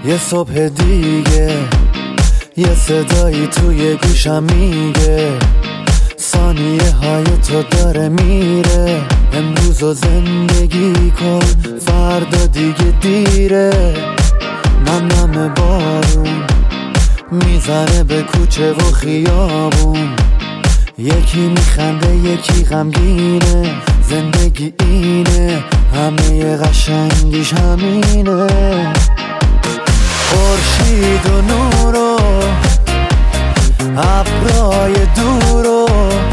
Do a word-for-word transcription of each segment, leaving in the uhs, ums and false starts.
یه صبح دیگه یه صدایی توی گوشم میگه ثانیه های تو داره میره. امروز و زندگی کن فردا دیگه دیره. نم نم بارون میزنه به کوچه و خیابون، یکی میخنده یکی غمگینه. زندگی اینه همه قشنگیش همینه. خورشید و نور و ابرای دور و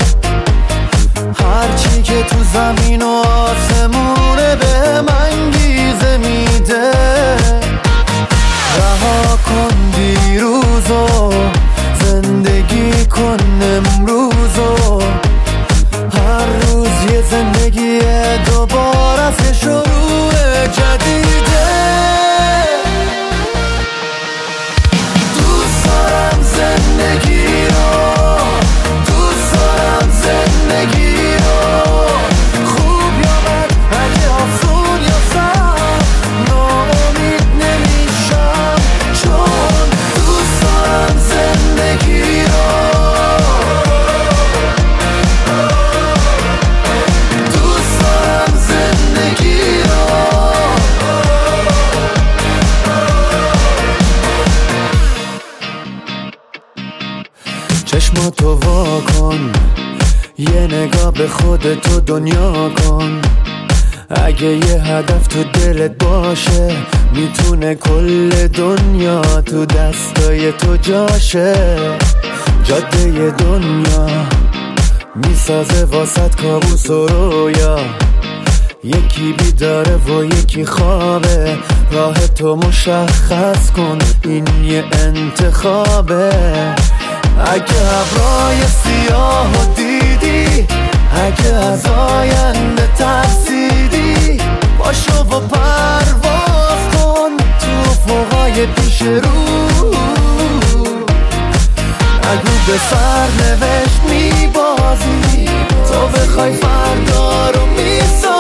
هرچی که تو زمین و آسمونه به من انگیزه میده. رها کن دیروزو زندگی کن امروزو، هر روز یه زندگی دوباره از شروع جدیده. دوست دارم زندگی رو، دوست دارم زندگی رو، خوب یا بد اگه آسون یا سخت ناامید نمیشم، چون دوست دارم زندگی رو، دوست دارم زندگی رو. چشماتو وا کن یه نگاه به خودتو دنیا کن. اگه یه هدف تو دلت باشه میتونه کل دنیا تو دستای تو جاشه. جاده دنیا میسازه واسط کابوس و رویا، یکی بیداره و یکی خوابه. راه تو مشخص کن این یه انتخابه. اگه ابرای سیاه دیدی، اگه از آینده ترسیدی، باشو و پرواز کن تو افقای پیش رو. اگه به سرنوشت میبازی تو بخوای فردا رو میسازی.